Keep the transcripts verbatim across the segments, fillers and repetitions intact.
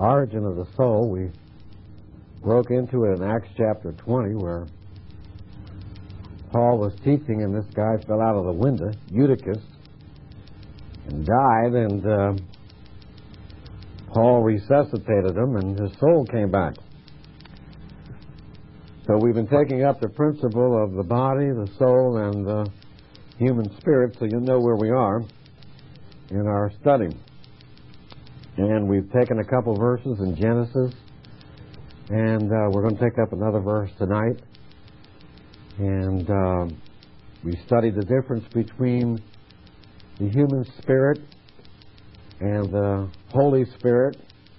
origin of the soul, we broke into it in Acts chapter twenty, where Paul was teaching, and this guy fell out of the window, Eutychus, and died, and uh, Paul resuscitated him, and his soul came back. So we've been taking up the principle of the body, the soul, and the human spirit, so you know where we are in our study. And we've taken a couple verses in Genesis, and uh, we're going to take up another verse tonight. And uh, we studied the difference between the human spirit and the Holy Spirit,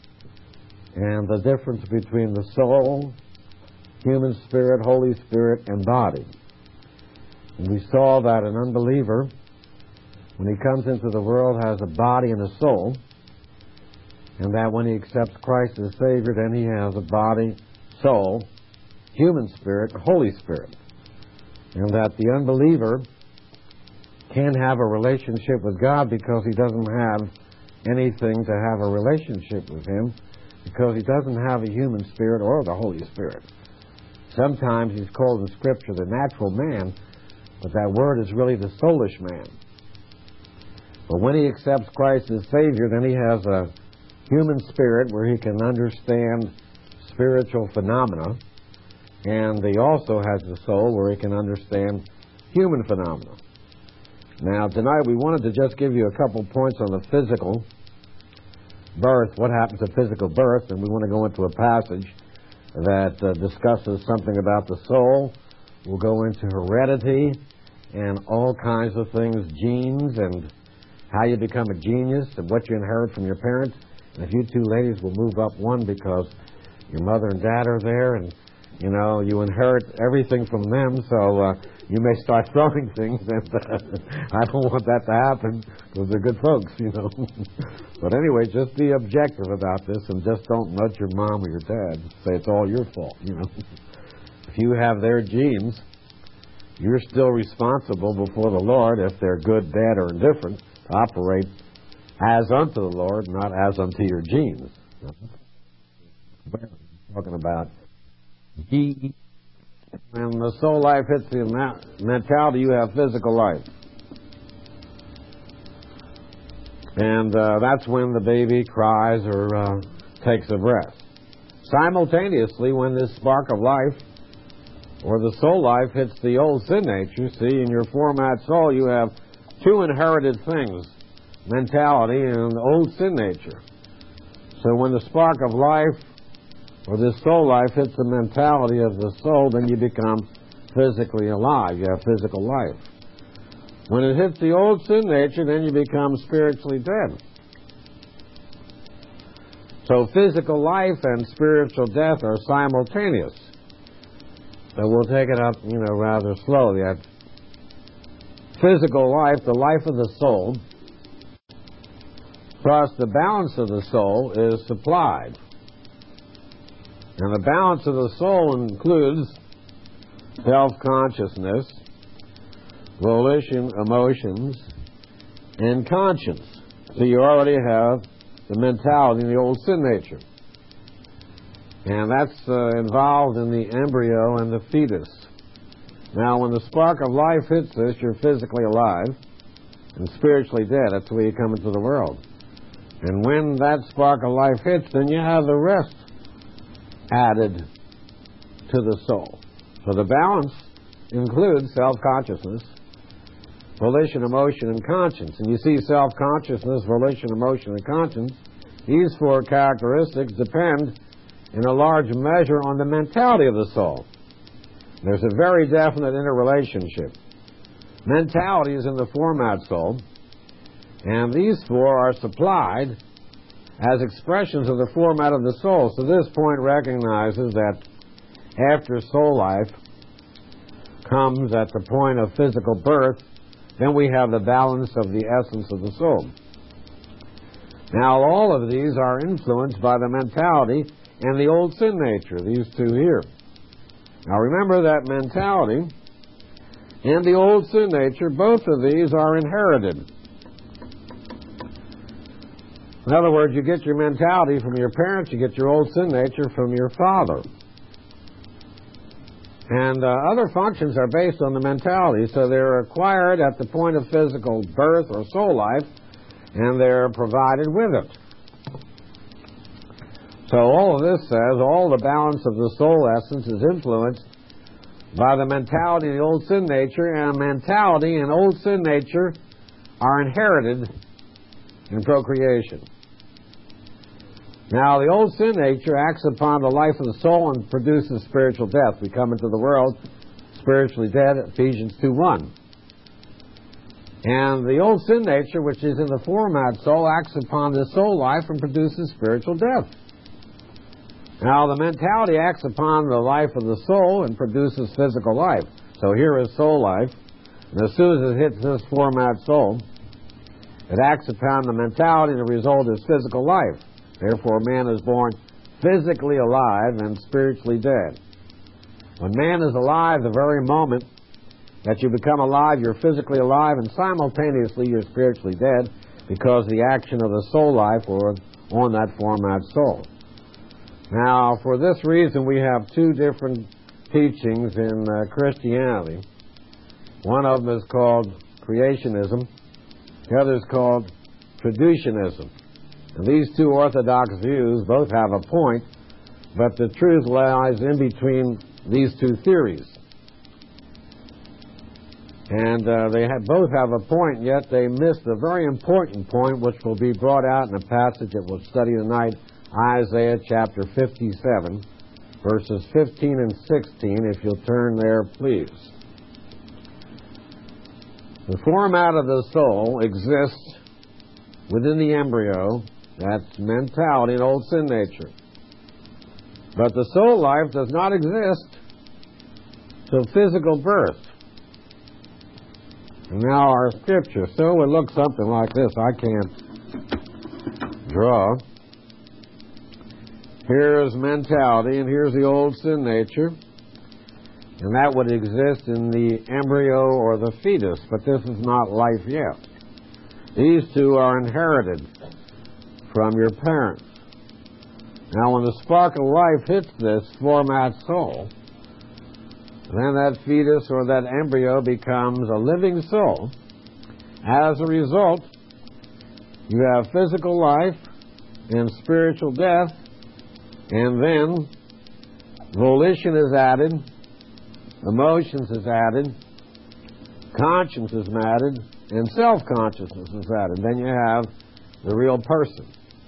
and the difference between the soul, human spirit, Holy Spirit, and body. And we saw that an unbeliever, when he comes into the world, has a body and a soul, and that when he accepts Christ as Savior, then he has a body, soul, human spirit, Holy Spirit. And that the unbeliever can't have a relationship with God because he doesn't have anything to have a relationship with Him, because he doesn't have a human spirit or the Holy Spirit. Sometimes he's called in Scripture the natural man, but that word is really the soulish man. But when he accepts Christ as Savior, then he has a human spirit where he can understand spiritual phenomena, and he also has a soul where he can understand human phenomena. Now, tonight we wanted to just give you a couple points on the physical birth, what happens at physical birth, and we want to go into a passage that uh, discusses something about the soul. We'll go into heredity and all kinds of things, genes, and how you become a genius and what you inherit from your parents. And if you two ladies will move up one, because your mother and dad are there, and you know, you inherit everything from them, so uh, you may start throwing things, and uh, I don't want that to happen, because they're good folks, you know. But anyway, just be objective about this, and just don't nudge your mom or your dad. Say it's all your fault, you know. If you have their genes, you're still responsible before the Lord, if they're good, bad, or indifferent, to operate as unto the Lord, not as unto your genes. We're talking about He, when the soul life hits the mentality, you have physical life. And uh, that's when the baby cries or uh, takes a breath. Simultaneously, when this spark of life or the soul life hits the old sin nature, see, in your format soul, you have two inherited things, mentality and old sin nature. So when the spark of life or this soul life hits the mentality of the soul, then you become physically alive. You have physical life. When it hits the old sin nature, then you become spiritually dead. So physical life and spiritual death are simultaneous. So we'll take it up, you know, rather slowly. That physical life, the life of the soul, plus the balance of the soul is supplied. And the balance of the soul includes self-consciousness, volition, emotions, and conscience. So you already have the mentality in the old sin nature. And that's uh, involved in the embryo and the fetus. Now, when the spark of life hits this, you're physically alive and spiritually dead. That's the way you come into the world. And when that spark of life hits, then you have the rest added to the soul. So the balance includes self-consciousness, volition, emotion, and conscience. And you see self-consciousness, volition, emotion, and conscience, these four characteristics depend in a large measure on the mentality of the soul. There's a very definite interrelationship. Mentality is in the format soul, and these four are supplied as expressions of the format of the soul. So this point recognizes that after soul life comes at the point of physical birth, then we have the balance of the essence of the soul. Now, all of these are influenced by the mentality and the old sin nature, these two here. Now, remember that mentality and the old sin nature, both of these are inherited. In other words, you get your mentality from your parents, you get your old sin nature from your father. And uh, other functions are based on the mentality, so they're acquired at the point of physical birth or soul life, and they're provided with it. So all of this says all the balance of the soul essence is influenced by the mentality of the old sin nature, and mentality and old sin nature are inherited in procreation. Now, the old sin nature acts upon the life of the soul and produces spiritual death. We come into the world spiritually dead, Ephesians two one. And the old sin nature, which is in the format soul, acts upon the soul life and produces spiritual death. Now, the mentality acts upon the life of the soul and produces physical life. So here is soul life. And as soon as it hits this format soul, it acts upon the mentality, and the result is physical life. Therefore, man is born physically alive and spiritually dead. When man is alive, the very moment that you become alive, you're physically alive, and simultaneously you're spiritually dead because of the action of the soul life or on that format soul. Now, for this reason, we have two different teachings in uh, Christianity. One of them is called creationism. The other is called traducianism. And these two orthodox views both have a point, but the truth lies in between these two theories. And uh, they have, both have a point, yet they miss the very important point, which will be brought out in a passage that we'll study tonight, Isaiah chapter fifty-seven, verses fifteen and sixteen, if you'll turn there, please. The format of the soul exists within the embryo. That's mentality and old sin nature. But the soul life does not exist till physical birth. And now our scripture, so it would look something like this. I can't draw. Here's mentality, and here's the old sin nature. And that would exist in the embryo or the fetus, but this is not life yet. These two are inherited from your parents. Now, when the spark of life hits this format soul, then that fetus or that embryo becomes a living soul. As a result, you have physical life and spiritual death, and then volition is added, emotions is added, conscience is added, and self-consciousness is added. Then you have the real person.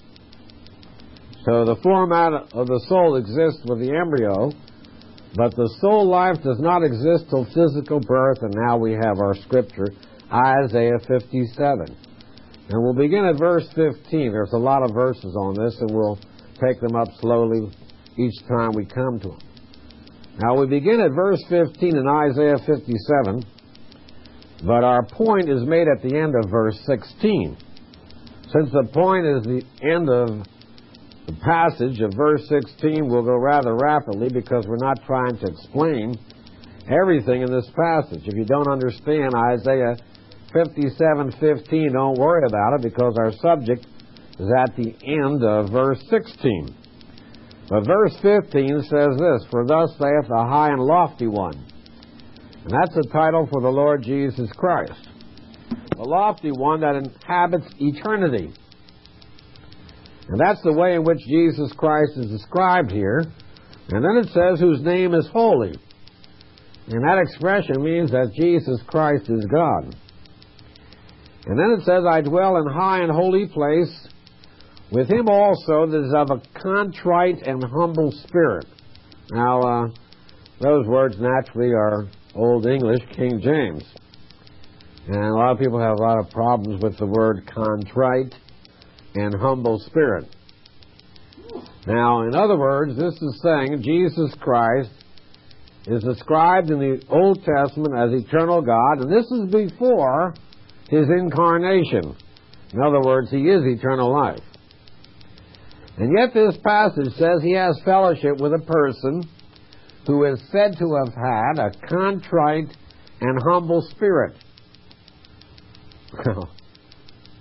So the format of the soul exists with the embryo, but the soul life does not exist till physical birth, and now we have our scripture, Isaiah fifty-seven. And we'll begin at verse fifteen. There's a lot of verses on this, and we'll take them up slowly each time we come to them. Now we begin at verse fifteen in Isaiah fifty-seven, but our point is made at the end of verse sixteen. Since the point is the end of the passage of verse sixteen, we'll go rather rapidly because we're not trying to explain everything in this passage. If you don't understand Isaiah fifty-seven fifteen, don't worry about it because our subject is at the end of verse sixteen. But verse fifteen says this, "For thus saith the high and lofty one." And that's a title for the Lord Jesus Christ. The lofty one that inhabits eternity. And that's the way in which Jesus Christ is described here. And then it says, whose name is holy. And that expression means that Jesus Christ is God. And then it says, I dwell in high and holy place, with him also that is of a contrite and humble spirit. Now, uh, those words naturally are Old English, King James. And a lot of people have a lot of problems with the word contrite and humble spirit. Now, in other words, this is saying Jesus Christ is described in the Old Testament as eternal God, and this is before his incarnation. In other words, he is eternal life. And yet this passage says he has fellowship with a person who is said to have had a contrite and humble spirit.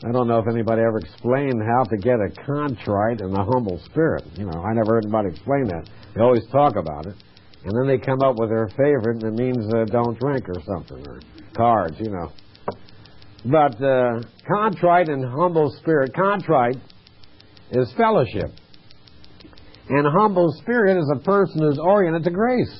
I don't know if anybody ever explained how to get a contrite and a humble spirit. You know, I never heard anybody explain that. They always talk about it. And then they come up with their favorite, and it means uh, don't drink or something, or cards, you know. But uh, contrite and humble spirit, contrite is fellowship. And a humble spirit is a person who's oriented to grace.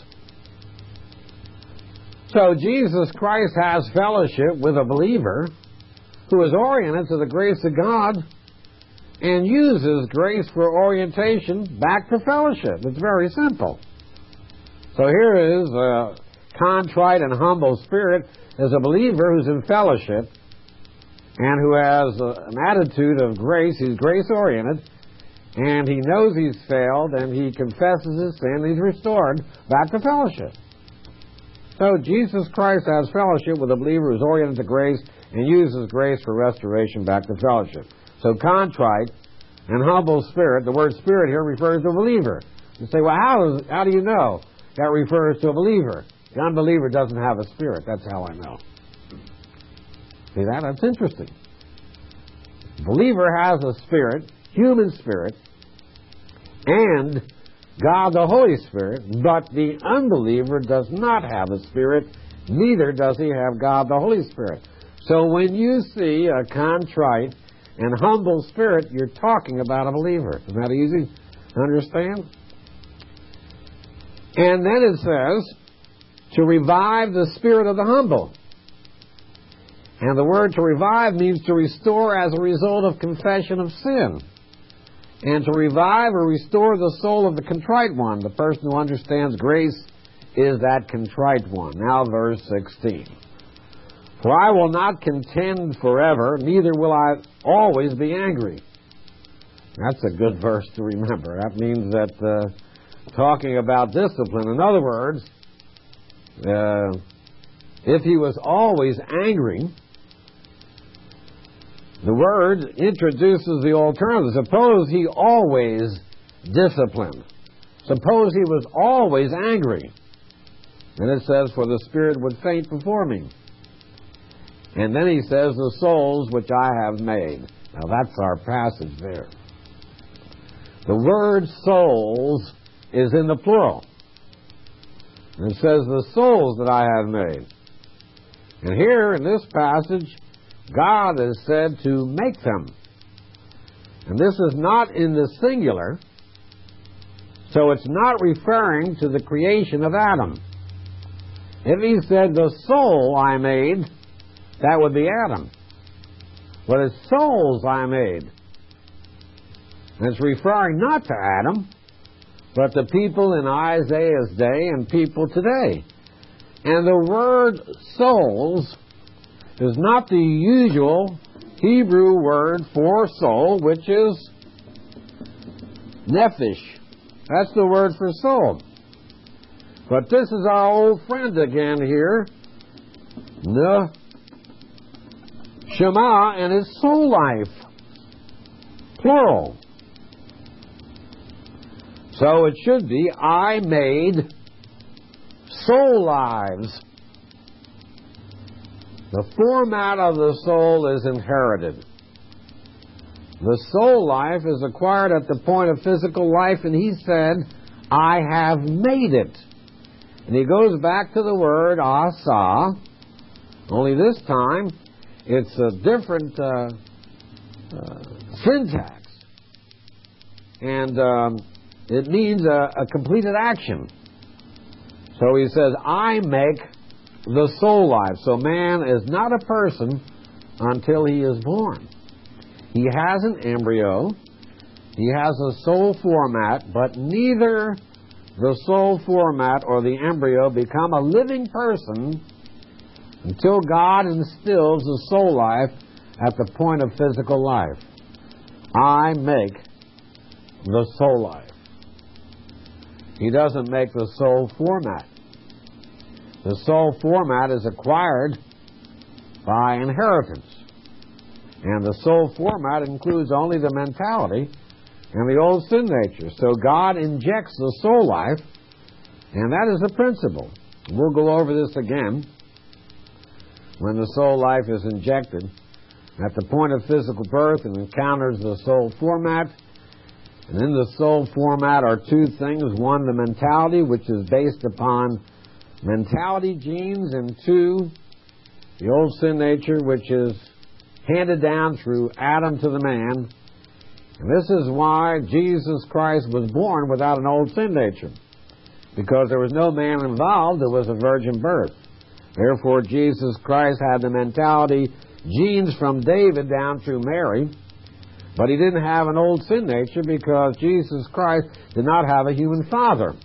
So Jesus Christ has fellowship with a believer who is oriented to the grace of God and uses grace for orientation back to fellowship. It's very simple. So here is a contrite and humble spirit as a believer who's in fellowship and who has a, an attitude of grace. He's grace-oriented, and he knows he's failed, and he confesses his sin, and he's restored back to fellowship. So Jesus Christ has fellowship with a believer who's oriented to grace and uses grace for restoration back to fellowship. So contrite and humble spirit, the word spirit here refers to a believer. You say, well, how, does, how do you know that refers to a believer? The unbeliever doesn't have a spirit. That's how I know. See that? That's interesting. The believer has a spirit, human spirit, and God the Holy Spirit, but the unbeliever does not have a spirit, neither does he have God the Holy Spirit. So when you see a contrite and humble spirit, you're talking about a believer. Isn't that easy to understand? And then it says, to revive the spirit of the humble. And the word to revive means to restore as a result of confession of sin. And to revive or restore the soul of the contrite one. The person who understands grace is that contrite one. Now verse sixteen. For I will not contend forever, neither will I always be angry. That's a good verse to remember. That means that uh, talking about discipline. In other words, uh, if he was always angry, the word introduces the alternative. Suppose he always disciplined. Suppose he was always angry. And it says, for the Spirit would faint before me. And then he says, the souls which I have made. Now that's our passage there. The word souls is in the plural. And it says, the souls that I have made. And here in this passage, God is said to make them. And this is not in the singular, so it's not referring to the creation of Adam. If he said, the soul I made, that would be Adam. But it's souls I made. And it's referring not to Adam, but to people in Isaiah's day and people today. And the word souls is not the usual Hebrew word for soul, which is nephesh. That's the word for soul. But this is our old friend again here, neshama, and it's soul life, plural. So it should be, I made soul lives. The format of the soul is inherited. The soul life is acquired at the point of physical life, and he said, I have made it. And he goes back to the word asa, only this time it's a different uh, uh, syntax. And um, it means a, a completed action. So he says, I make the soul life. So man is not a person until he is born. He has an embryo. He has a soul format, but neither the soul format or the embryo become a living person until God instills the soul life at the point of physical life. I make the soul life. He doesn't make the soul format. The soul format is acquired by inheritance. And the soul format includes only the mentality and the old sin nature. So God injects the soul life, and that is the principle. We'll go over this again when the soul life is injected. At the point of physical birth, it encounters the soul format. And in the soul format are two things. One, the mentality, which is based upon mentality genes, and two, the old sin nature, which is handed down through Adam to the man. And this is why Jesus Christ was born without an old sin nature, because there was no man involved. It was a virgin birth. Therefore, Jesus Christ had the mentality genes from David down through Mary, but he didn't have an old sin nature because Jesus Christ did not have a human father.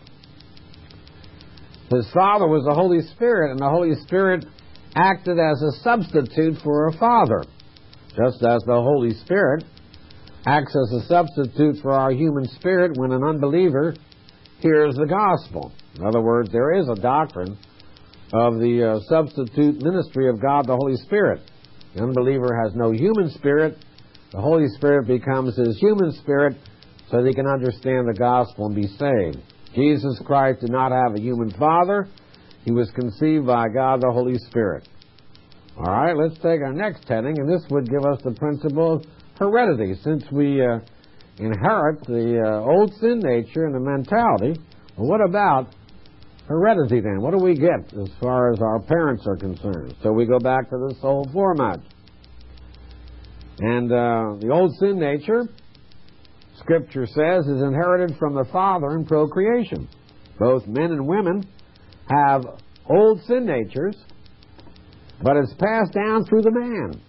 His father was the Holy Spirit, and the Holy Spirit acted as a substitute for a father, just as the Holy Spirit acts as a substitute for our human spirit when an unbeliever hears the gospel. In other words, there is a doctrine of the uh, substitute ministry of God, the Holy Spirit. The unbeliever has no human spirit. The Holy Spirit becomes his human spirit so that he can understand the gospel and be saved. Jesus Christ did not have a human father. He was conceived by God, the Holy Spirit. All right, let's take our next heading, and this would give us the principle of heredity. Since we uh, inherit the uh, old sin nature and the mentality, well, what about heredity then? What do we get as far as our parents are concerned? So we go back to the soul format. And uh, the old sin nature, Scripture says, is inherited from the father in procreation. Both men and women have old sin natures, but it's passed down through the man.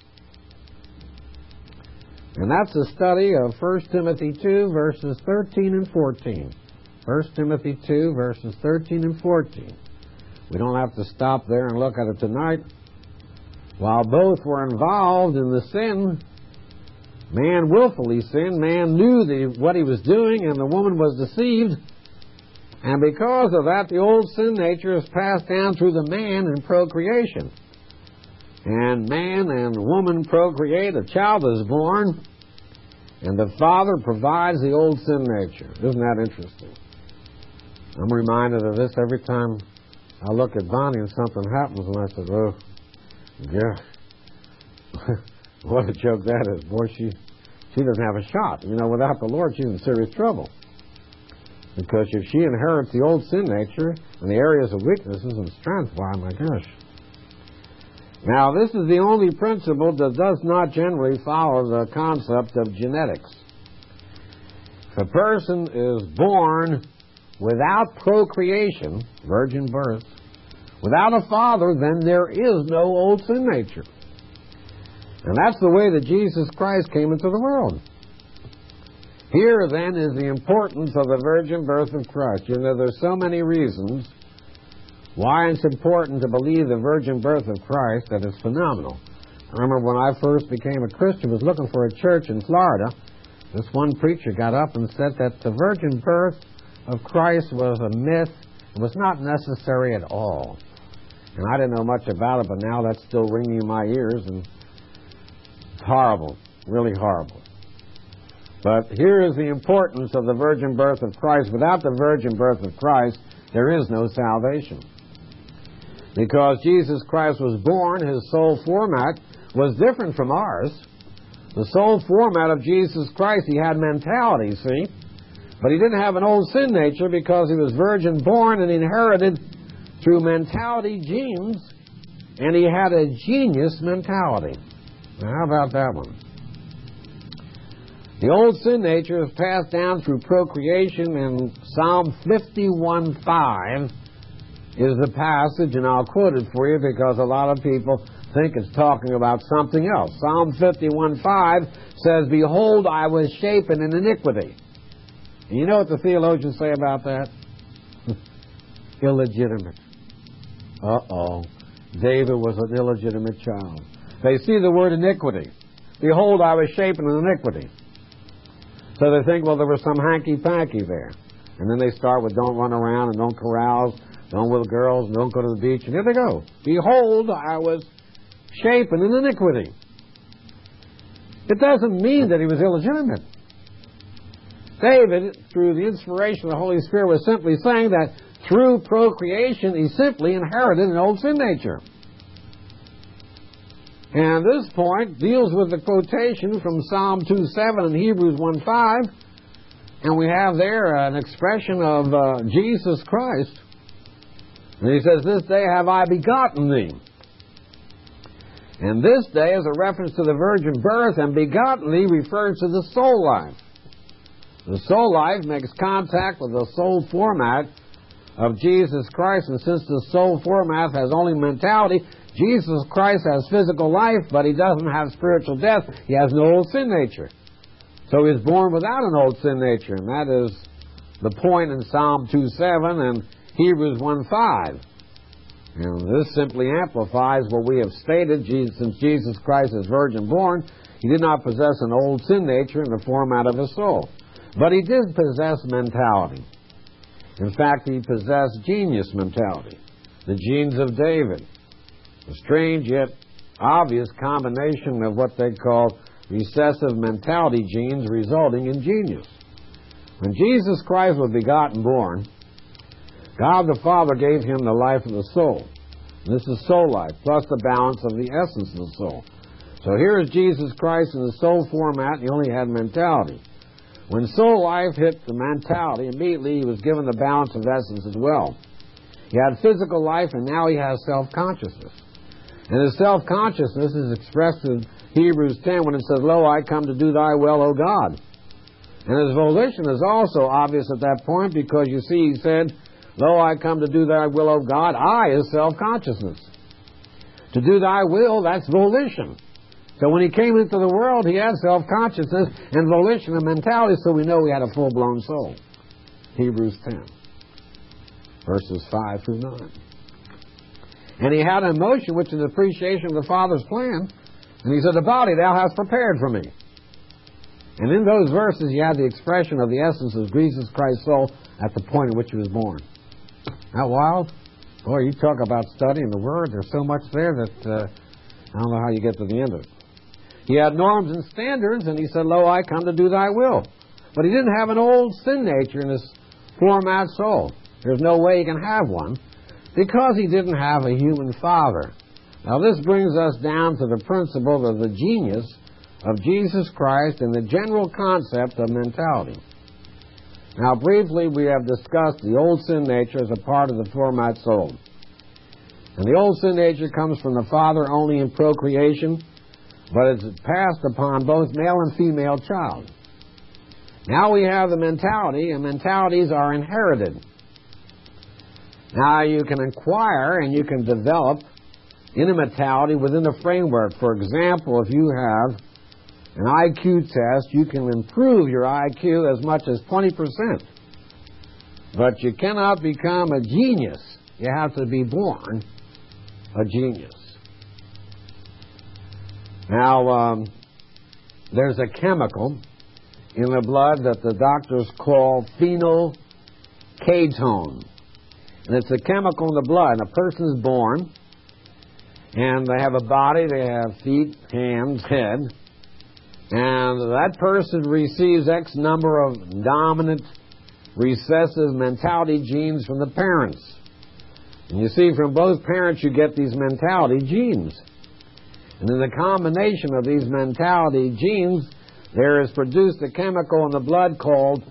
And that's a study of First Timothy two, verses thirteen and fourteen. First Timothy two, verses thirteen and fourteen. We don't have to stop there and look at it tonight. While both were involved in the sin, man willfully sinned, man knew the, what he was doing, and the woman was deceived. And because of that, the old sin nature is passed down through the man in procreation. And man and woman procreate, a child is born, and the father provides the old sin nature. Isn't that interesting? I'm reminded of this every time I look at Bonnie and something happens, and I said, oh, yeah, what a joke that is. Boy, she, she doesn't have a shot. You know, without the Lord, she's in serious trouble. Because if she inherits the old sin nature and the areas of weaknesses and strength, why, my gosh. Now, this is the only principle that does not generally follow the concept of genetics. If a person is born without procreation, virgin birth, without a father, then there is no old sin nature. And that's the way that Jesus Christ came into the world. Here, then, is the importance of the virgin birth of Christ. You know, there's so many reasons why it's important to believe the virgin birth of Christ that it's phenomenal. I remember when I first became a Christian, was looking for a church in Florida. This one preacher got up and said that the virgin birth of Christ was a myth. It was not necessary at all. And I didn't know much about it, but now that's still ringing in my ears, and it's horrible, really horrible. But here is the importance of the virgin birth of Christ. Without the virgin birth of Christ, there is no salvation. Because Jesus Christ was born, his soul format was different from ours. The soul format of Jesus Christ, he had mentality, see? But he didn't have an old sin nature because he was virgin born and inherited through mentality genes, and he had a genius mentality. Now, how about that one? The old sin nature is passed down through procreation, and Psalm fifty-one five is the passage, and I'll quote it for you because a lot of people think it's talking about something else. Psalm fifty-one five says, "Behold, I was shapen in iniquity." And you know what the theologians say about that? Illegitimate. Uh-oh. David was an illegitimate child. They see the word iniquity. "Behold, I was shapen in iniquity." So they think, well, there was some hanky-panky there. And then they start with don't run around and don't carouse, don't with girls, and don't go to the beach. And here they go. "Behold, I was shapen in iniquity." It doesn't mean that he was illegitimate. David, through the inspiration of the Holy Spirit, was simply saying that through procreation, he simply inherited an old sin nature. And this point deals with the quotation from Psalm two seven and Hebrews one five. And we have there an expression of uh, Jesus Christ. And he says, "This day have I begotten thee." And this day is a reference to the virgin birth, and begotten thee refers to the soul life. The soul life makes contact with the soul format of Jesus Christ, and since the soul format has only mentality, Jesus Christ has physical life, but he doesn't have spiritual death. He has no old sin nature. So he is born without an old sin nature, and that is the point in Psalm two seven and Hebrews one five. And this simply amplifies what we have stated. Jesus, since Jesus Christ is virgin born, he did not possess an old sin nature in the format of a soul. But he did possess mentality. In fact, he possessed genius mentality, the genes of David, a strange yet obvious combination of what they call recessive mentality genes resulting in genius. When Jesus Christ was begotten born, God the Father gave him the life of the soul. This is soul life, plus the balance of the essence of the soul. So here is Jesus Christ in the soul format, and he only had mentality. When soul life hit the mentality, immediately he was given the balance of essence as well. He had physical life, and now he has self-consciousness. And his self-consciousness is expressed in Hebrews ten when it says, "Lo, I come to do thy will, O God." And his volition is also obvious at that point, because you see he said, "Lo, I come to do thy will, O God." I is self-consciousness. To do thy will, that's volition. So when he came into the world, he had self-consciousness and volition and mentality, so we know he had a full-blown soul. Hebrews ten, verses five through nine. And he had an emotion, which is appreciation of the Father's plan. And he said, "The body thou hast prepared for me." And in those verses, you have the expression of the essence of Jesus Christ's soul at the point at which he was born. Isn't that wild? Boy, you talk about studying the Word. There's so much there that uh, I don't know how you get to the end of it. He had norms and standards, and he said, "Lo, I come to do thy will." But he didn't have an old sin nature in his format soul. There's no way he can have one, because he didn't have a human father. Now this brings us down to the principle of the genius of Jesus Christ and the general concept of mentality. Now briefly, we have discussed the old sin nature as a part of the format soul. And the old sin nature comes from the father only in procreation, but it's passed upon both male and female child. Now we have the mentality, and mentalities are inherited. Now you can acquire and you can develop in a mentality within the framework. For example, if you have an I Q test, you can improve your I Q as much as twenty percent. But you cannot become a genius. You have to be born a genius. Now, um, there's a chemical in the blood that the doctors call phenylketone. And it's a chemical in the blood. And a person is born, and they have a body, they have feet, hands, head, and that person receives X number of dominant recessive mentality genes from the parents. And you see, from both parents you get these mentality genes. And in the combination of these mentality genes, there is produced a chemical in the blood called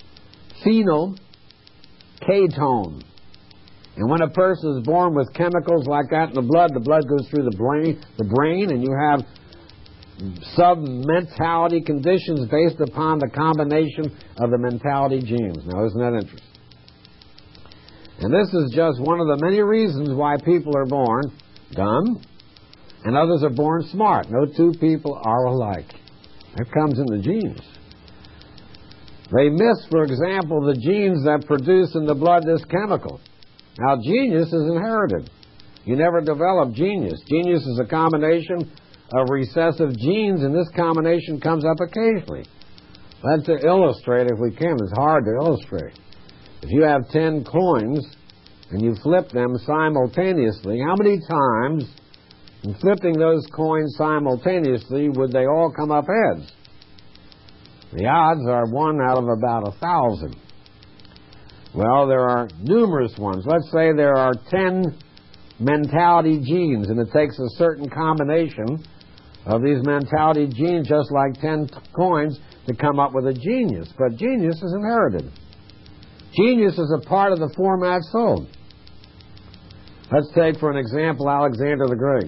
phenylketone. And when a person is born with chemicals like that in the blood, the blood goes through the brain, the brain, and you have sub-mentality conditions based upon the combination of the mentality genes. Now, isn't that interesting? And this is just one of the many reasons why people are born dumb and others are born smart. No two people are alike. That comes in the genes. They miss, for example, the genes that produce in the blood this chemical. Now, genius is inherited. You never develop genius. Genius is a combination of recessive genes, and this combination comes up occasionally. Let's illustrate if we can. It's hard to illustrate. If you have ten coins and you flip them simultaneously, how many times in flipping those coins simultaneously would they all come up heads? The odds are one out of about a thousand. Well, there are numerous ones. Let's say there are ten mentality genes, and it takes a certain combination of these mentality genes, just like ten coins, to come up with a genius. But genius is inherited. Genius is a part of the format sold. Let's take, for an example, Alexander the Great.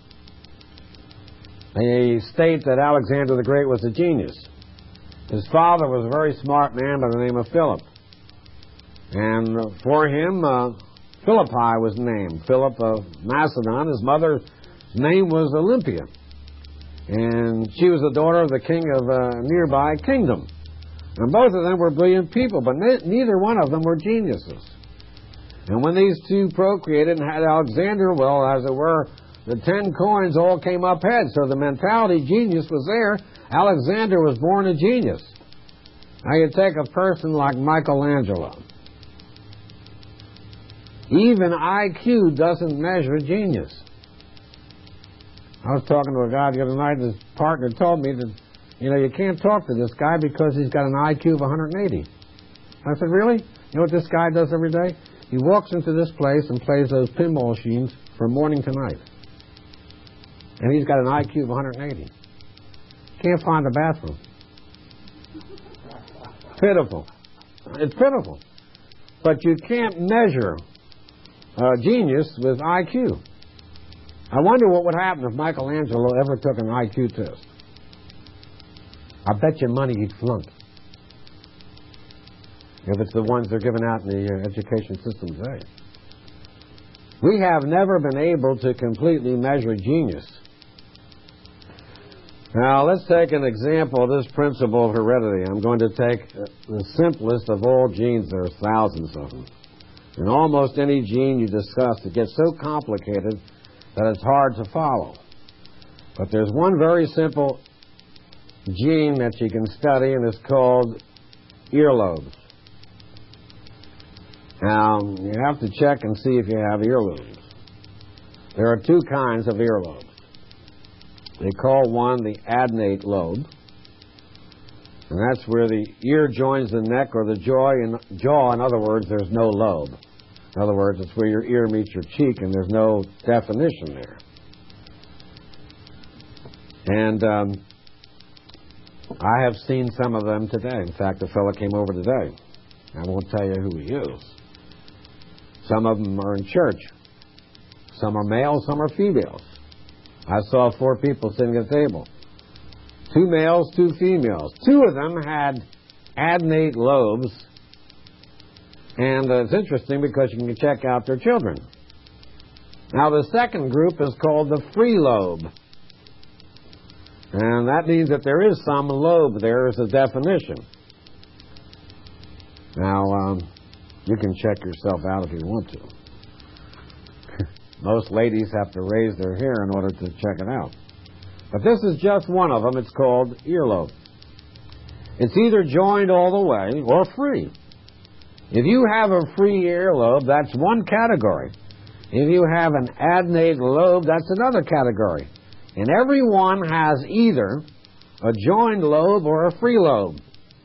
They state that Alexander the Great was a genius. His father was a very smart man by the name of Philip. And for him, uh, Philippi was named. Philip of Macedon. His mother's name was Olympia. And she was the daughter of the king of a nearby kingdom. And both of them were brilliant people, but ne- neither one of them were geniuses. And when these two procreated and had Alexander, well, as it were, the ten coins all came up heads. So the mentality genius was there. Alexander was born a genius. Now you take a person like Michelangelo. Even I Q doesn't measure genius. I was talking to a guy the other night, and his partner told me that, you know, you can't talk to this guy because he's got an I Q of one hundred eighty. I said, really? You know what this guy does every day? He walks into this place and plays those pinball machines from morning to night. And he's got an I Q of one hundred eighty. Can't find a bathroom. Pitiful. It's pitiful. But you can't measure uh, genius with I Q. I wonder what would happen if Michelangelo ever took an I Q test. I bet you money he'd flunk. If it's the ones they're giving out in the uh, education system today. We have never been able to completely measure genius. Now, let's take an example of this principle of heredity. I'm going to take the simplest of all genes. There are thousands of them. In almost any gene you discuss, it gets so complicated that it's hard to follow. But there's one very simple gene that you can study, and it's called earlobes. Now, you have to check and see if you have earlobes. There are two kinds of earlobes. They call one the adnate lobe, and that's where the ear joins the neck or the jaw. In, jaw, in other words, there's no lobe. In other words, it's where your ear meets your cheek, and there's no definition there. And um, I have seen some of them today. In fact, a fellow came over today. I won't tell you who he is. Some of them are in church. Some are males, some are females. I saw four people sitting at a table. Two males, two females. Two of them had adnate lobes. And uh, it's interesting because you can check out their children. Now, the second group is called the free lobe. And that means that there is some lobe there as a definition. Now, um, you can check yourself out if you want to. Most ladies have to raise their hair in order to check it out. But this is just one of them. It's called earlobe. It's either joined all the way or free. If you have a free earlobe, that's one category. If you have an adnate lobe, that's another category. And every one has either a joined lobe or a free lobe.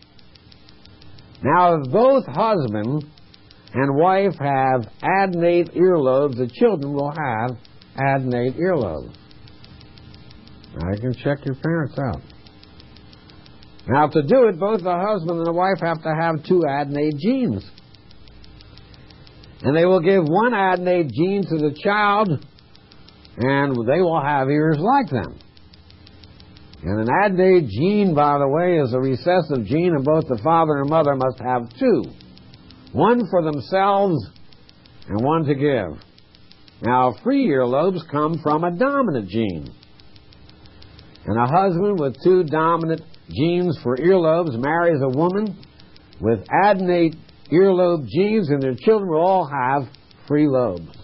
Now, if both husband and wife have adnate earlobes, the children will have adnate earlobes. Now, you can check your parents out. Now, to do it, both the husband and the wife have to have two adnate genes. And they will give one adnate gene to the child, and they will have ears like them. And an adnate gene, by the way, is a recessive gene, and both the father and mother must have two. One for themselves and one to give. Now, free earlobes come from a dominant gene. And a husband with two dominant genes for earlobes marries a woman with adnate earlobe genes, and their children will all have free lobes.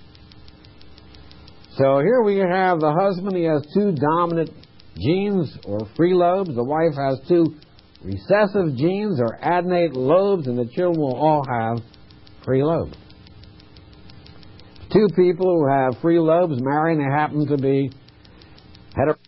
So here we have the husband. He has two dominant genes or free lobes. The wife has two recessive genes or adnate lobes, and the children will all have free lobes. Two people who have free lobes marry, and they happen to be heterosexual.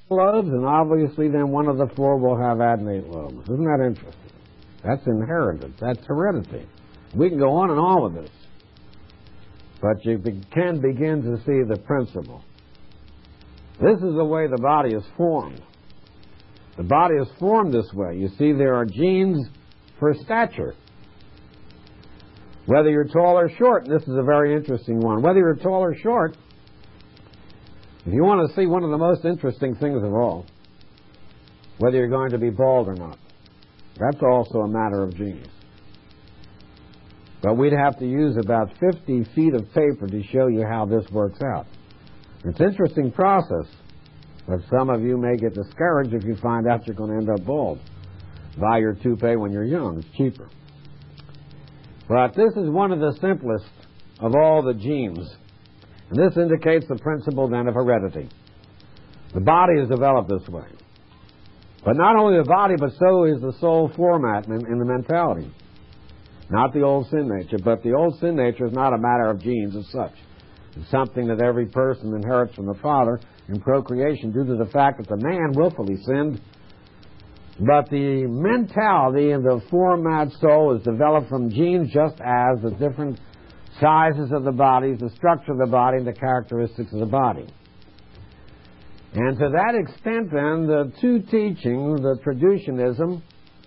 lobes, and obviously then one of the four will have adnate lobes. Isn't that interesting? That's inherited. That's heredity. We can go on and on with this. But you can begin to see the principle. This is the way the body is formed. The body is formed this way. You see, there are genes for stature. Whether you're tall or short, and this is a very interesting one, whether you're tall or short, if you want to see one of the most interesting things of all, whether you're going to be bald or not, that's also a matter of genes. But we'd have to use about fifty feet of paper to show you how this works out. It's an interesting process, but some of you may get discouraged if you find out you're going to end up bald. Buy your toupee when you're young. It's cheaper. But this is one of the simplest of all the genes. And this indicates the principle then of heredity. The body is developed this way. But not only the body, but so is the soul format in, in the mentality. Not the old sin nature, but the old sin nature is not a matter of genes as such. It's something that every person inherits from the father in procreation due to the fact that the man willfully sinned. But the mentality and the format soul is developed from genes, just as the different sizes of the bodies, the structure of the body, and the characteristics of the body. And to that extent, then, the two teachings, the traditionism,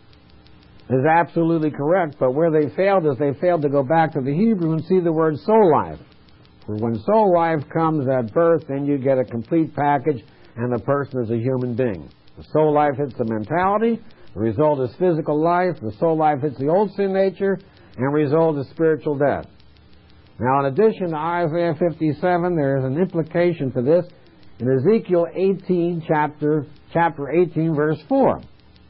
is absolutely correct, but where they failed is they failed to go back to the Hebrew and see the word soul life. For when soul life comes at birth, then you get a complete package, and the person is a human being. The soul life hits the mentality, the result is physical life, the soul life hits the old sin nature, and the result is spiritual death. Now, in addition to Isaiah fifty-seven, there is an implication to this in Ezekiel eighteen, chapter, chapter eighteen, verse four.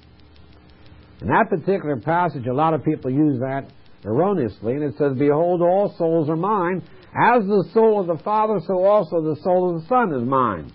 In that particular passage, a lot of people use that erroneously, and it says, "Behold, all souls are mine. As the soul of the Father, so also the soul of the Son is mine."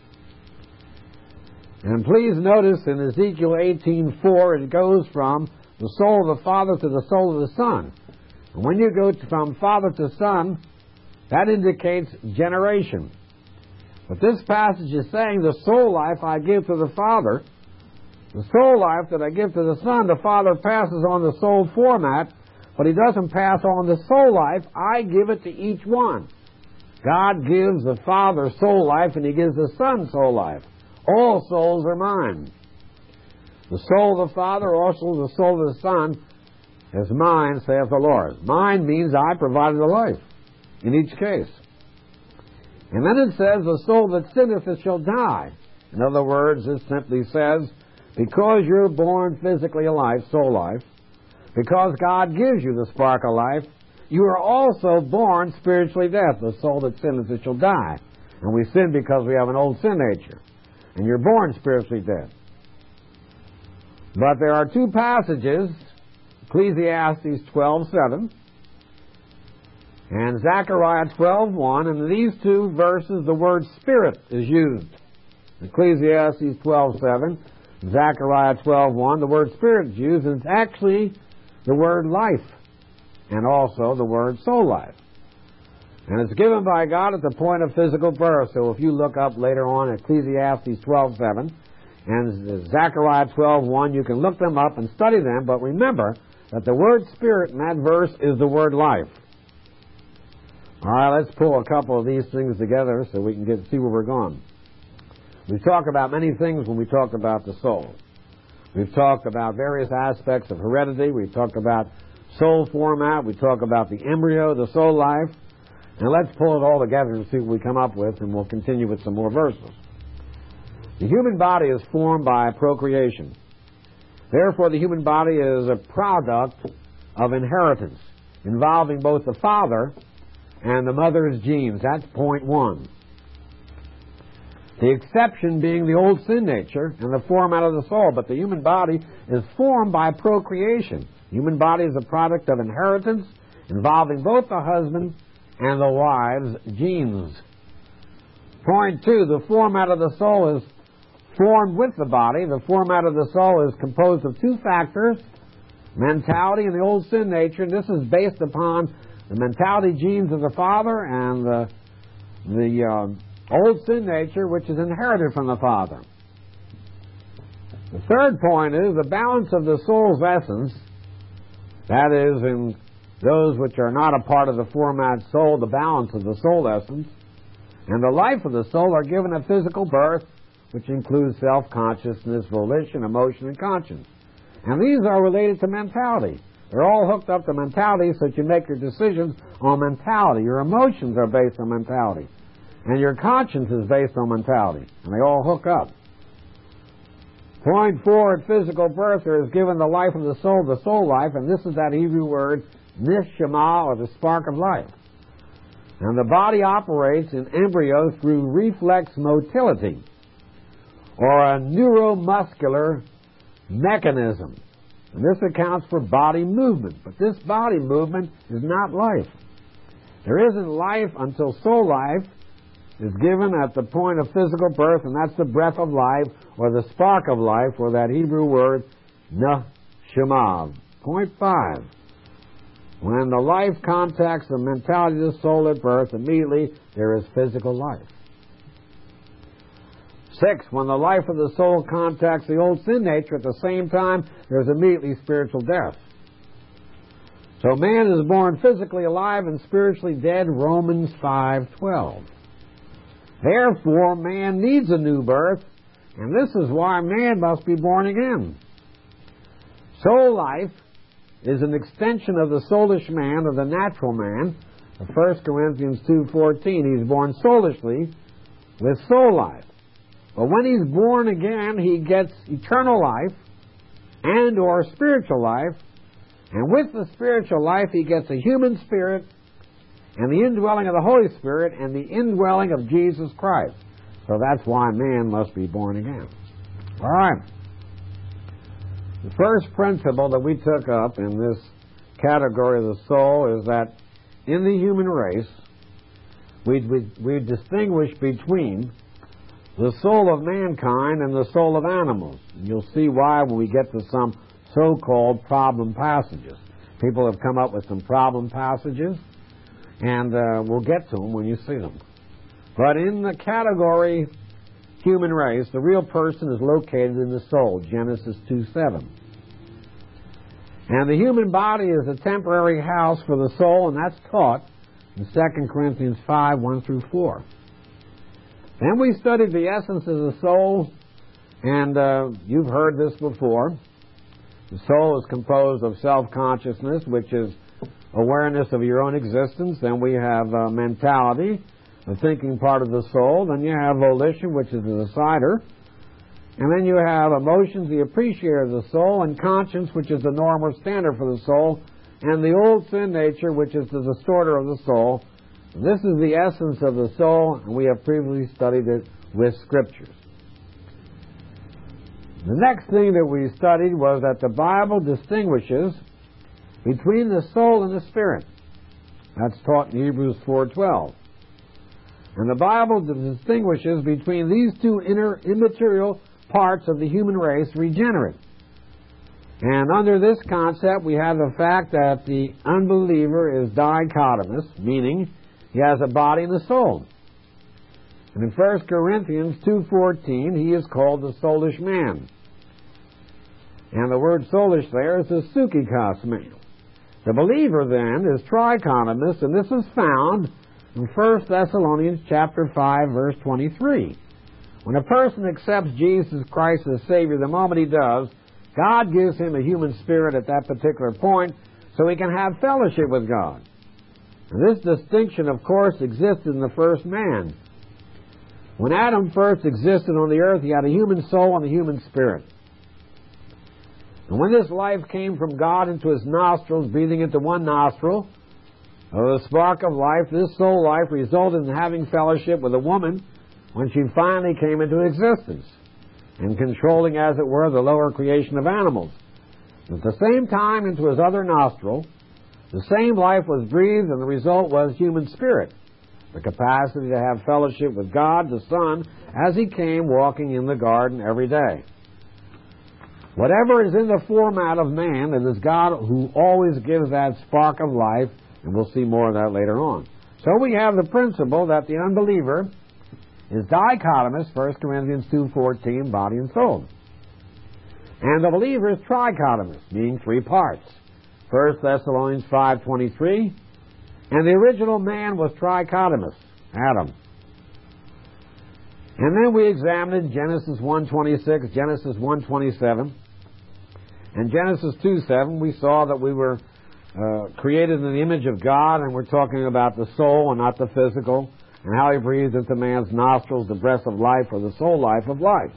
And please notice in Ezekiel eighteen four, it goes from the soul of the Father to the soul of the Son. And when you go from Father to Son, that indicates generation. But this passage is saying the soul life I give to the Father, the soul life that I give to the Son, the Father passes on the soul format, but He doesn't pass on the soul life. I give it to each one. God gives the Father soul life, and He gives the Son soul life. All souls are mine. The soul of the Father, also the soul of the Son, is mine, saith the Lord. Mine means I provided the life in each case. And then it says, the soul that sinneth it shall die. In other words, it simply says, because you're born physically alive, soul life, because God gives you the spark of life, you are also born spiritually dead. The soul that sinneth it shall die. And we sin because we have an old sin nature. And you're born spiritually dead. But there are two passages, Ecclesiastes twelve seven and Zechariah twelve one, and in these two verses the word spirit is used. Ecclesiastes twelve seven, Zechariah twelve one, the word spirit is used, and it's actually the word life, and also the word soul life. And it's given by God at the point of physical birth. So if you look up later on Ecclesiastes twelve seven and Zechariah twelve one, you can look them up and study them, but remember that the word spirit in that verse is the word life. All right, let's pull a couple of these things together so we can get see where we're going. We talk about many things when we talk about the soul. We've talked about various aspects of heredity. We've talked about soul format. We talk about the embryo, the soul life. And let's pull it all together and see what we come up with, and we'll continue with some more verses. The human body is formed by procreation. Therefore, the human body is a product of inheritance involving both the father and the mother's genes. That's point one. The exception being the old sin nature and the format of the soul. But the human body is formed by procreation. The human body is a product of inheritance involving both the husband and the wife's genes. Point two, the format of the soul is formed with the body. The format of the soul is composed of two factors, mentality and the old sin nature. And this is based upon the mentality genes of the father and the, the uh, old sin nature, which is inherited from the father. The third point is the balance of the soul's essence, that is, in those which are not a part of the format soul, the balance of the soul essence, and the life of the soul are given a physical birth, which includes self-consciousness, volition, emotion, and conscience. And these are related to mentality. They're all hooked up to mentality so that you make your decisions on mentality. Your emotions are based on mentality. And your conscience is based on mentality. And they all hook up. Point four, at physical birth, there is given the life of the soul, the soul life, and this is that Hebrew word, neshama, or the spark of life. And the body operates in embryo through reflex motility, or a neuromuscular mechanism. And this accounts for body movement. But this body movement is not life. There isn't life until soul life is given at the point of physical birth, and that's the breath of life, or the spark of life, or that Hebrew word, neshama. Point five. When the life contacts the mentality of the soul at birth, immediately there is physical life. Six, when the life of the soul contacts the old sin nature, at the same time, there's immediately spiritual death. So man is born physically alive and spiritually dead, Romans five twelve. Therefore, man needs a new birth, and this is why man must be born again. Soul life is an extension of the soulish man, or the natural man. First Corinthians two fourteen, he's born soulishly with soul life. But when he's born again, he gets eternal life and or spiritual life. And with the spiritual life, he gets a human spirit and the indwelling of the Holy Spirit and the indwelling of Jesus Christ. So that's why man must be born again. All right. The first principle that we took up in this category of the soul is that in the human race, we, we, we distinguish between the soul of mankind and the soul of animals. And you'll see why when we get to some so-called problem passages. People have come up with some problem passages, and uh, we'll get to them when you see them. But in the category human race, the real person is located in the soul, Genesis two seven. And the human body is a temporary house for the soul, and that's taught in Second Corinthians five one through four. Then we studied the essence of the soul, and uh, you've heard this before. The soul is composed of self-consciousness, which is awareness of your own existence. Then we have uh, mentality, the thinking part of the soul. Then you have volition, which is the decider. And then you have emotions, the appreciator of the soul, and conscience, which is the norm or standard for the soul, and the old sin nature, which is the distorter of the soul. This is the essence of the soul, and we have previously studied it with Scriptures. The next thing that we studied was that the Bible distinguishes between the soul and the spirit. That's taught in Hebrews four twelve. And the Bible distinguishes between these two inner immaterial parts of the human race, regenerate. And under this concept, we have the fact that the unbeliever is dichotomous, meaning he has a body and a soul. And in First Corinthians two fourteen, he is called the soulish man. And the word soulish there is the psychikos man. The believer, then, is trichotomous, and this is found in First Thessalonians chapter five, verse twenty-three. When a person accepts Jesus Christ as Savior, the moment he does, God gives him a human spirit at that particular point so he can have fellowship with God. And this distinction, of course, existed in the first man. When Adam first existed on the earth, he had a human soul and a human spirit. And when this life came from God into his nostrils, breathing into one nostril, of the spark of life, this soul life resulted in having fellowship with a woman when she finally came into existence, and controlling, as it were, the lower creation of animals. At the same time, into his other nostril, the same life was breathed, and the result was human spirit, the capacity to have fellowship with God, the Son, as he came walking in the garden every day. Whatever is in the format of man, it is God who always gives that spark of life, and we'll see more of that later on. So we have the principle that the unbeliever is dichotomous, First Corinthians two fourteen, body and soul. And the believer is trichotomous, meaning three parts. First Thessalonians five twenty-three, and the original man was trichotomous, Adam. And then we examined Genesis one twenty-six, Genesis one twenty-seven, and Genesis two seven. We saw that we were uh, created in the image of God, and we're talking about the soul and not the physical, and how He breathed into man's nostrils the breath of life, or the soul life of life.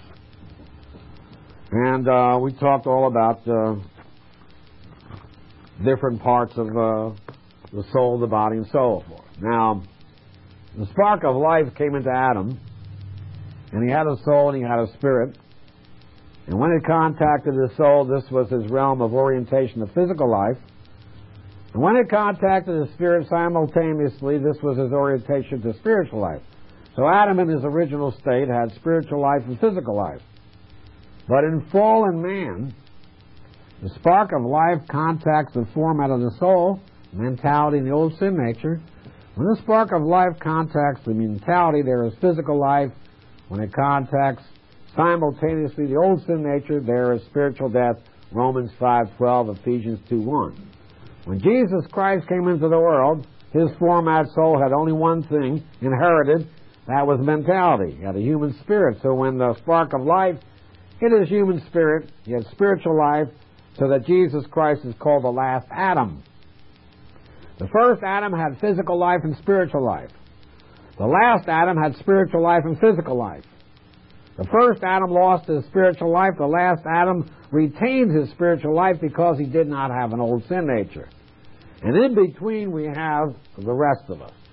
And uh, we talked all about uh, different parts of uh, the soul, the body, and so forth. Now, the spark of life came into Adam, and he had a soul and he had a spirit. And when it contacted his soul, this was his realm of orientation of physical life. And when it contacted his spirit simultaneously, this was his orientation to spiritual life. So Adam in his original state had spiritual life and physical life. But in fallen man, the spark of life contacts the format of the soul, mentality, and the old sin nature. When the spark of life contacts the mentality, there is physical life. When it contacts simultaneously the old sin nature, there is spiritual death, Romans five twelve, Ephesians two one. When Jesus Christ came into the world, his format soul had only one thing inherited, that was mentality. He had a human spirit. So when the spark of life hit his human spirit, he had spiritual life, so that Jesus Christ is called the last Adam. The first Adam had physical life and spiritual life. The last Adam had spiritual life and physical life. The first Adam lost his spiritual life. The last Adam retained his spiritual life because he did not have an old sin nature. And in between we have the rest of us.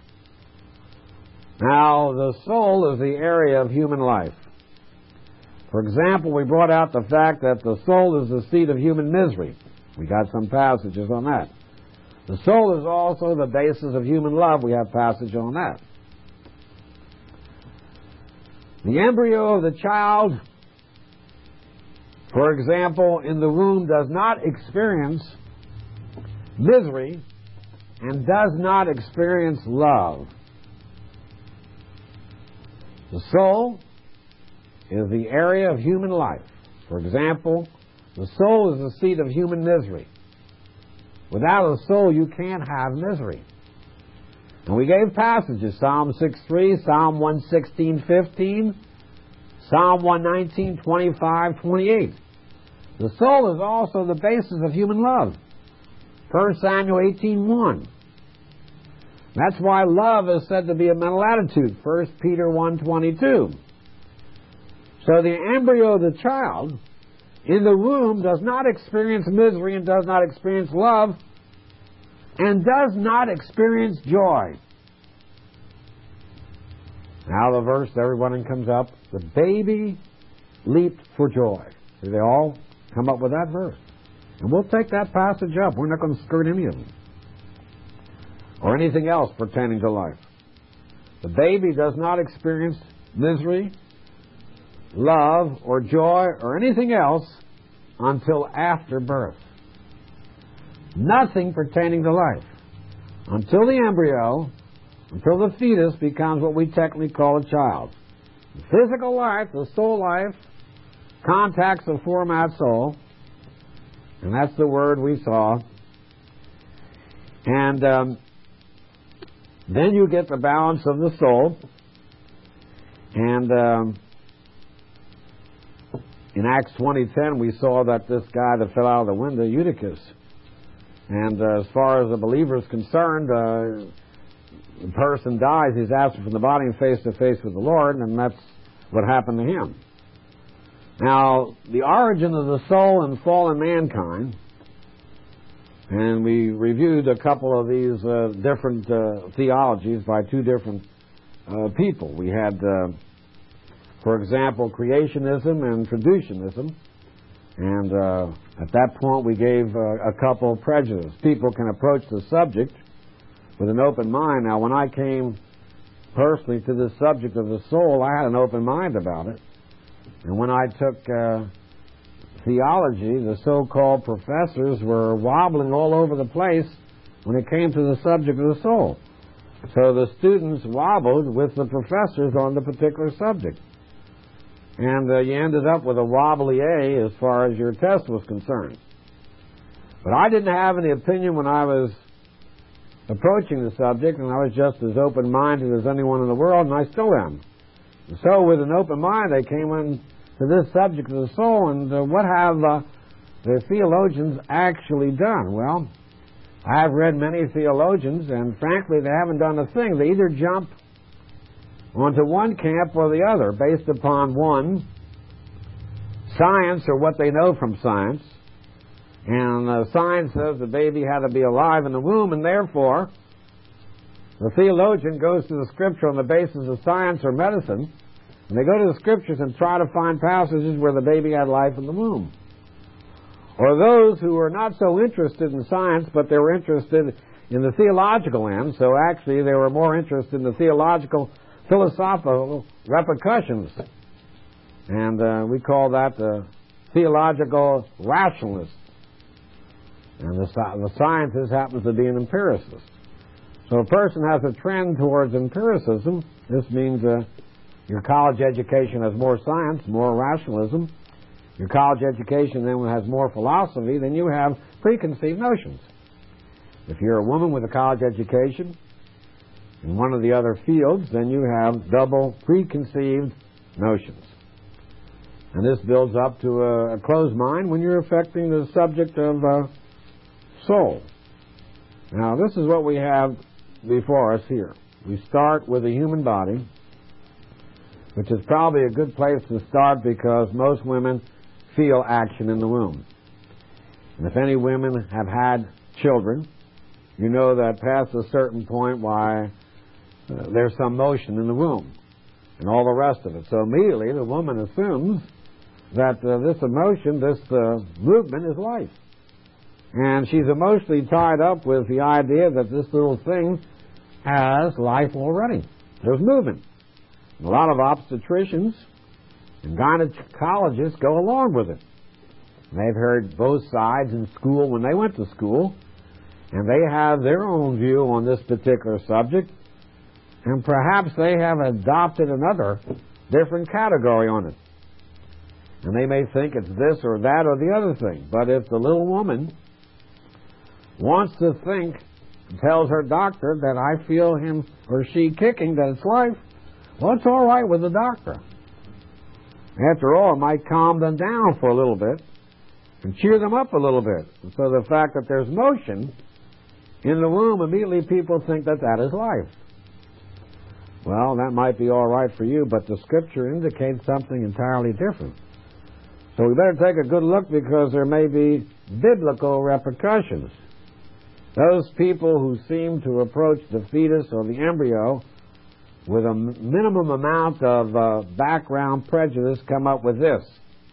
Now, the soul is the area of human life. For example, we brought out the fact that the soul is the seat of human misery. We got some passages on that. The soul is also the basis of human love. We have passage on that. The embryo of the child, for example, in the womb does not experience misery and does not experience love. The soul is the area of human life. For example, the soul is the seat of human misery. Without a soul, you can't have misery. And we gave passages, Psalm six three, Psalm one sixteen fifteen, Psalm one nineteen twenty-five twenty-eight. The soul is also the basis of human love. First Samuel eighteen one. That's why love is said to be a mental attitude. First Peter one twenty-two. So the embryo of the child in the womb does not experience misery and does not experience love and does not experience joy. Now the verse, everyone comes up, the baby leaped for joy. See, they all come up with that verse. And we'll take that passage up. We're not going to skirt any of them. Or anything else pertaining to life. The baby does not experience misery, love, or joy, or anything else until after birth. Nothing pertaining to life. Until the embryo, until the fetus becomes what we technically call a child. The physical life, the soul life, contacts the format soul, and that's the word we saw. And um, then you get the balance of the soul. And um, in Acts twenty ten, we saw that this guy that fell out of the window, Eutychus. And uh, as far as the believer is concerned, uh, the person dies, he's absent from the body and face to face with the Lord, and that's what happened to him. Now, the origin of the soul in fallen mankind, and we reviewed a couple of these uh, different uh, theologies by two different uh, people. We had, uh, for example, creationism and traducianism. And uh, at that point, we gave uh, a couple of prejudices. People can approach the subject with an open mind. Now, when I came personally to the subject of the soul, I had an open mind about it. And when I took uh, theology, the so-called professors were wobbling all over the place when it came to the subject of the soul. So the students wobbled with the professors on the particular subject. and uh, you ended up with a wobbly A as far as your test was concerned. But I didn't have any opinion when I was approaching the subject, and I was just as open-minded as anyone in the world, and I still am. And so with an open mind, I came in to this subject of the soul, and uh, what have uh, the theologians actually done? Well, I've read many theologians, and frankly, they haven't done a thing. They either jump onto one camp or the other, based upon, one, science or what they know from science. And uh, science says the baby had to be alive in the womb, and therefore, the theologian goes to the Scripture on the basis of science or medicine, and they go to the Scriptures and try to find passages where the baby had life in the womb. Or those who are not so interested in science, but they were interested in the theological end, so actually they were more interested in the theological, philosophical repercussions. And uh, we call that the theological rationalist. And the, the scientist happens to be an empiricist. So a person has a trend towards empiricism. This means uh, your college education has more science, more rationalism. Your college education then has more philosophy, then you have preconceived notions. If you're a woman with a college education in one of the other fields, then you have double preconceived notions. And this builds up to a, a closed mind when you're affecting the subject of uh, soul. Now, this is what we have before us here. We start with the human body, which is probably a good place to start because most women feel action in the womb. And if any women have had children, you know that past a certain point why uh, there's some motion in the womb and all the rest of it. So immediately the woman assumes that uh, this emotion, this uh, movement is life. And she's emotionally tied up with the idea that this little thing has life already. There's movement. And a lot of obstetricians and gynecologists go along with it. And they've heard both sides in school when they went to school, and they have their own view on this particular subject, and perhaps they have adopted another different category on it. And they may think it's this or that or the other thing. But if the little woman wants to think, tells her doctor that I feel him or she kicking, that it's life, well, it's all right with the doctor. After all, it might calm them down for a little bit and cheer them up a little bit. And so the fact that there's motion in the womb, immediately people think that that is life. Well, that might be all right for you, but the Scripture indicates something entirely different. So we better take a good look because there may be biblical repercussions. Those people who seem to approach the fetus or the embryo with a minimum amount of uh, background prejudice come up with this.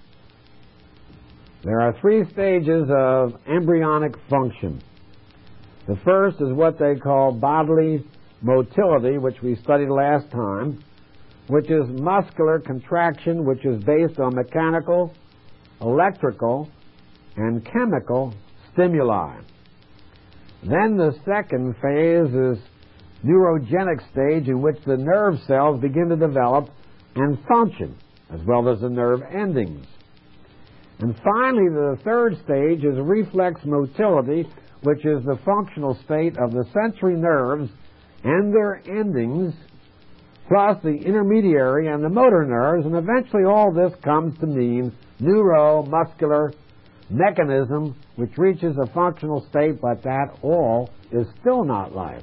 There are three stages of embryonic function. The first is what they call bodily motility, which we studied last time, which is muscular contraction, which is based on mechanical, electrical, and chemical stimuli. Then the second phase is neurogenic stage, in which the nerve cells begin to develop and function, as well as the nerve endings. And finally, the third stage is reflex motility, which is the functional state of the sensory nerves and their endings, plus the intermediary and the motor nerves, and eventually all this comes to mean neuromuscular mechanism, which reaches a functional state, but that all is still not life.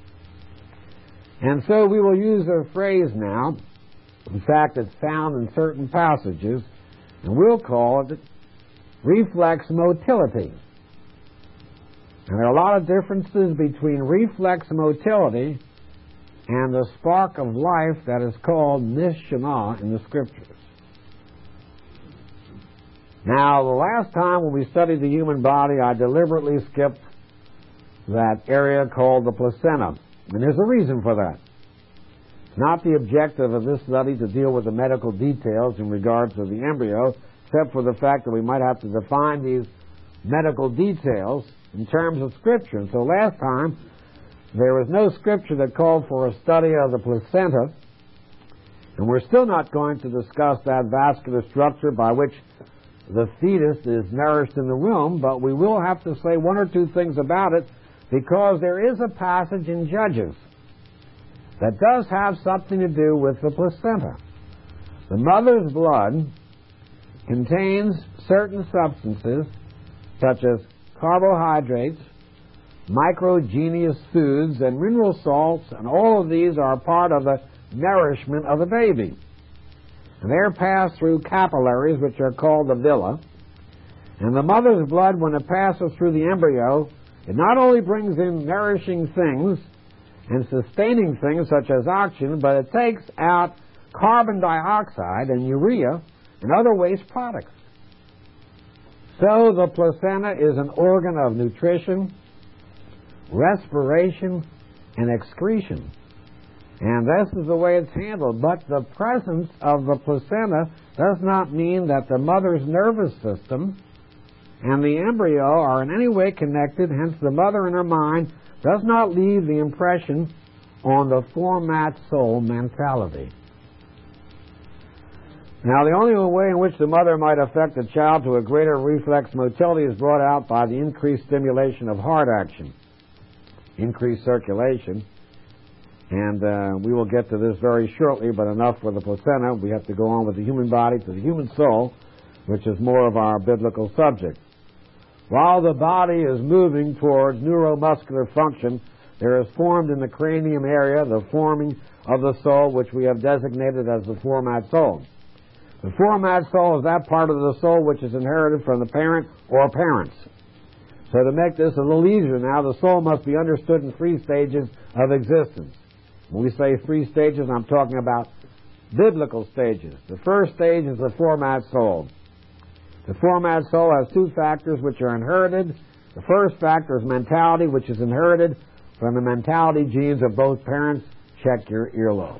And so we will use a phrase now, in fact it's found in certain passages, and we'll call it reflex motility. And there are a lot of differences between reflex motility and the spark of life that is called nishana in the Scriptures. Now, the last time when we studied the human body, I deliberately skipped that area called the placenta. And there's a reason for that. It's not the objective of this study to deal with the medical details in regards to the embryo, except for the fact that we might have to define these medical details in terms of Scripture. And so last time, there was no Scripture that called for a study of the placenta. And we're still not going to discuss that vascular structure by which the fetus is nourished in the womb, but we will have to say one or two things about it, because there is a passage in Judges that does have something to do with the placenta. The mother's blood contains certain substances such as carbohydrates, microgenous foods, and mineral salts, and all of these are part of the nourishment of the baby. And they're passed through capillaries, which are called the villi. And the mother's blood, when it passes through the embryo, it not only brings in nourishing things and sustaining things such as oxygen, but it takes out carbon dioxide and urea and other waste products. So the placenta is an organ of nutrition, respiration, and excretion. And this is the way it's handled. But the presence of the placenta does not mean that the mother's nervous system and the embryo are in any way connected. Hence, the mother in her mind does not leave the impression on the format soul mentality. Now, the only way in which the mother might affect the child to a greater reflex motility is brought out by the increased stimulation of heart action, increased circulation. And uh, we will get to this very shortly, but enough for the placenta. We have to go on with the human body to the human soul, which is more of our biblical subject. While the body is moving towards neuromuscular function, there is formed in the cranium area the forming of the soul, which we have designated as the format soul. The format soul is that part of the soul which is inherited from the parent or parents. So to make this a little easier now, the soul must be understood in three stages of existence. When we say three stages, I'm talking about biblical stages. The first stage is the format soul. The format soul has two factors which are inherited. The first factor is mentality, which is inherited from the mentality genes of both parents. Check your earlobe.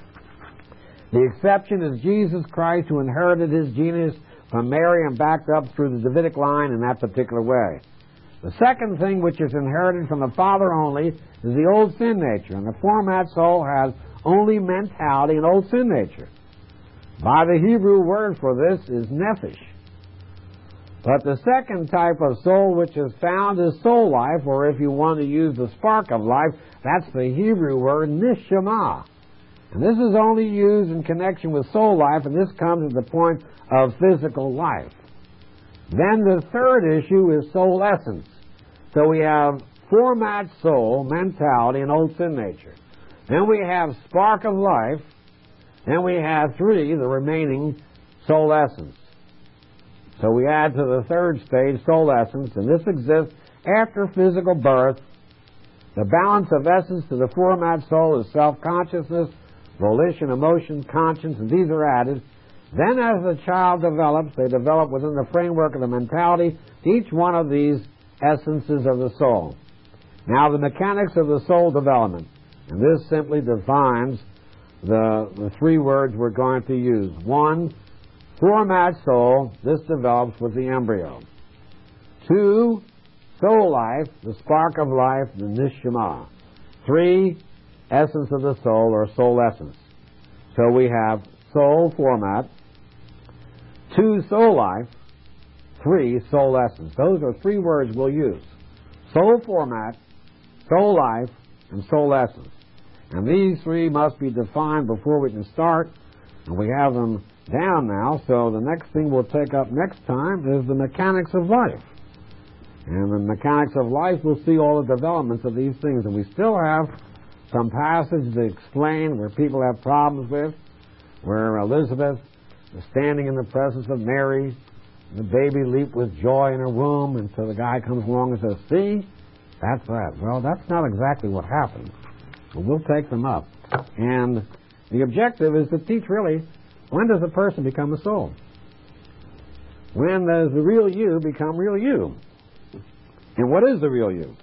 The exception is Jesus Christ, who inherited his genius from Mary and backed up through the Davidic line in that particular way. The second thing which is inherited from the Father only is the old sin nature, and the format soul has only mentality and old sin nature. By the Hebrew word for this is nephesh. But the second type of soul which is found is soul life, or if you want to use the spark of life, that's the Hebrew word neshama. And this is only used in connection with soul life, and this comes at the point of physical life. Then the third issue is soul essence. So we have format soul, mentality, and old sin nature. Then we have spark of life. Then we have three, the remaining soul essence. So we add to the third stage soul essence, and this exists after physical birth. The balance of essence to the format soul is self-consciousness, volition, emotion, conscience, and these are added. Then as the child develops, they develop within the framework of the mentality, each one of these essences of the soul. Now the mechanics of the soul development, and this simply defines the, the three words we're going to use. One, format soul, this develops with the embryo. Two, soul life, the spark of life, the neshama. Three, essence of the soul, or soul essence. So we have soul format, two, soul life, three, soul essence. Those are three words we'll use. Soul format, soul life, and soul essence. And these three must be defined before we can start, and we have them down now, so the next thing we'll take up next time is the mechanics of life. And the mechanics of life, we'll see all the developments of these things, and we still have some passage to explain where people have problems with, where Elizabeth is standing in the presence of Mary, and the baby leaped with joy in her womb, and so the guy comes along and says, see, that's that. Well, that's not exactly what happened, but we'll take them up. And the objective is to teach really, when does a person become a soul? When does the real you become real you? And what is the real you?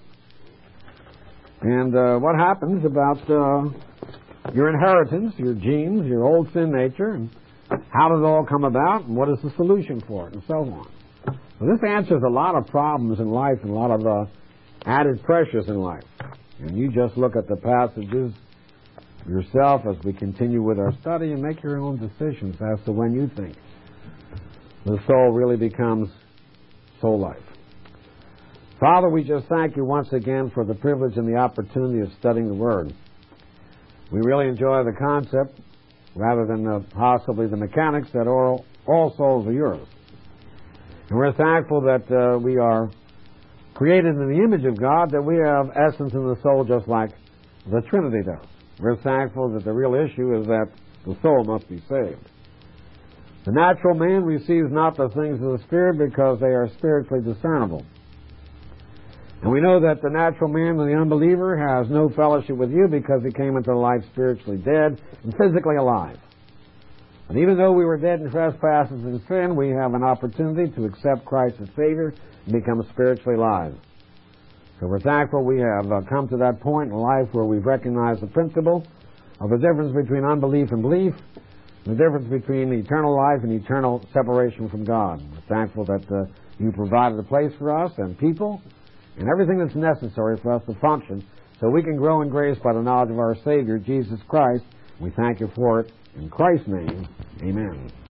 And uh, what happens about uh, your inheritance, your genes, your old sin nature, and how does it all come about, and what is the solution for it, and so on. So this answers a lot of problems in life and a lot of uh, added pressures in life. And you just look at the passages yourself as we continue with our study and make your own decisions as to when you think the soul really becomes soul life. Father, we just thank you once again for the privilege and the opportunity of studying the Word. We really enjoy the concept, rather than the, possibly the mechanics, that all, all souls are yours. And we're thankful that uh, we are created in the image of God, that we have essence in the soul just like the Trinity does. We're thankful that the real issue is that the soul must be saved. The natural man receives not the things of the Spirit because they are spiritually discernible. And we know that the natural man, the unbeliever, has no fellowship with you because he came into life spiritually dead and physically alive. And even though we were dead in trespasses and sin, we have an opportunity to accept Christ as Savior and become spiritually alive. So we're thankful we have uh, come to that point in life where we've recognized the principle of the difference between unbelief and belief, the difference between eternal life and eternal separation from God. We're thankful that uh, you provided a place for us and people and everything that's necessary for us to function so we can grow in grace by the knowledge of our Savior, Jesus Christ. We thank you for it. In Christ's name, amen.